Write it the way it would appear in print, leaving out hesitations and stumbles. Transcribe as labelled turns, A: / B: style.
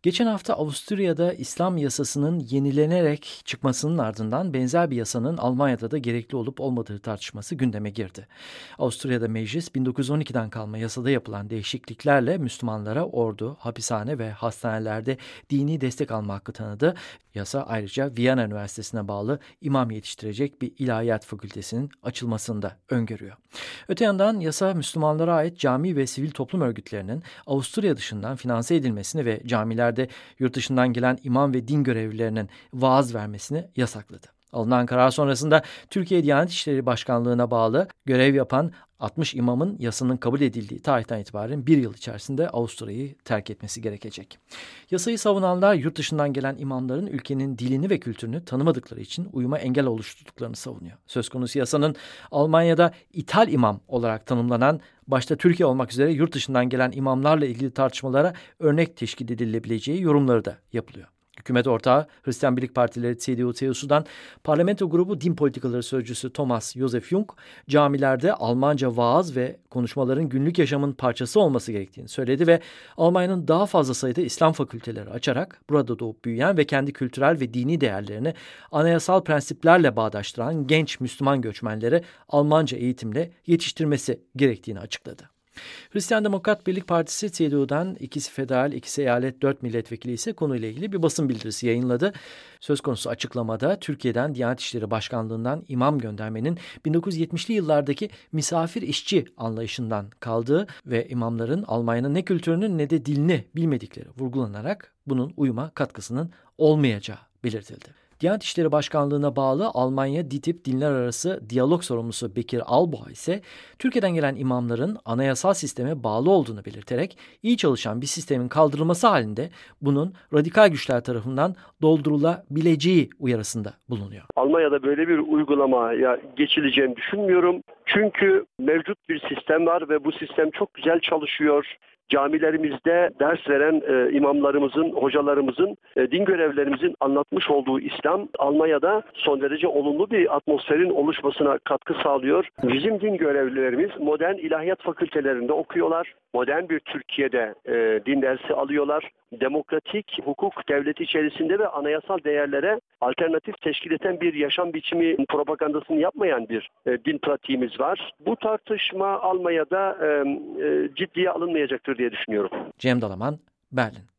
A: Geçen hafta Avusturya'da İslam yasasının yenilenerek çıkmasının ardından benzer bir yasanın Almanya'da da gerekli olup olmadığı tartışması gündeme girdi. Avusturya'da meclis 1912'den kalma yasada yapılan değişikliklerle Müslümanlara ordu, hapishane ve hastanelerde dini destek alma hakkı tanıdı. Yasa ayrıca Viyana Üniversitesi'ne bağlı imam yetiştirecek bir ilahiyat fakültesinin açılmasını da öngörüyor. Öte yandan yasa Müslümanlara ait cami ve sivil toplum örgütlerinin Avusturya dışından finanse edilmesini ve camilerde yurt dışından gelen imam ve din görevlilerinin vaaz vermesini yasakladı. Alınan karar sonrasında Türkiye Diyanet İşleri Başkanlığı'na bağlı görev yapan 60 imamın yasanın kabul edildiği tarihten itibaren bir yıl içerisinde Avusturya'yı terk etmesi gerekecek. Yasayı savunanlar yurt dışından gelen imamların ülkenin dilini ve kültürünü tanımadıkları için uyuma engel oluşturduklarını savunuyor. Söz konusu yasanın Almanya'da ithal imam olarak tanımlanan, başta Türkiye olmak üzere yurt dışından gelen imamlarla ilgili tartışmalara örnek teşkil edilebileceği yorumları da yapılıyor. Hükümet ortağı Hristiyan Birlik Partileri CDU-CSU'dan Parlamento Grubu Din Politikaları Sözcüsü Thomas Josef Jung, camilerde Almanca vaaz ve konuşmaların günlük yaşamın parçası olması gerektiğini söyledi ve Almanya'nın daha fazla sayıda İslam fakülteleri açarak burada doğup büyüyen ve kendi kültürel ve dini değerlerini anayasal prensiplerle bağdaştıran genç Müslüman göçmenleri Almanca eğitimle yetiştirmesi gerektiğini açıkladı. Hristiyan Demokrat Birlik Partisi CDU'dan ikisi federal, ikisi eyalet 4 milletvekili ise konuyla ilgili bir basın bildirisi yayınladı. Söz konusu açıklamada Türkiye'den Diyanet İşleri Başkanlığı'ndan imam göndermenin 1970'li yıllardaki misafir işçi anlayışından kaldığı ve imamların Almanya'nın ne kültürünü ne de dilini bilmedikleri vurgulanarak bunun uyuma katkısının olmayacağı belirtildi. Diyanet İşleri Başkanlığı'na bağlı Almanya DİTİB Dinler Arası Diyalog Sorumlusu Bekir Alboğa ise Türkiye'den gelen imamların anayasal sisteme bağlı olduğunu belirterek iyi çalışan bir sistemin kaldırılması halinde bunun radikal güçler tarafından doldurulabileceği uyarısında bulunuyor.
B: Almanya'da böyle bir uygulamaya geçileceğini düşünmüyorum. Çünkü mevcut bir sistem var ve bu sistem çok güzel çalışıyor. Camilerimizde ders veren imamlarımızın, hocalarımızın, din görevlerimizin anlatmış olduğu İslam Almanya'da son derece olumlu bir atmosferin oluşmasına katkı sağlıyor. Bizim din görevlilerimiz modern ilahiyat fakültelerinde okuyorlar. Modern bir Türkiye'de din dersi alıyorlar. Demokratik hukuk devleti içerisinde ve anayasal değerlere alternatif teşkil eden bir yaşam biçimi propagandasını yapmayan bir din pratiğimiz var. Bu tartışma Almanya'da ciddiye alınmayacaktır diye düşünüyorum.
A: Cem Dalaman, Berlin.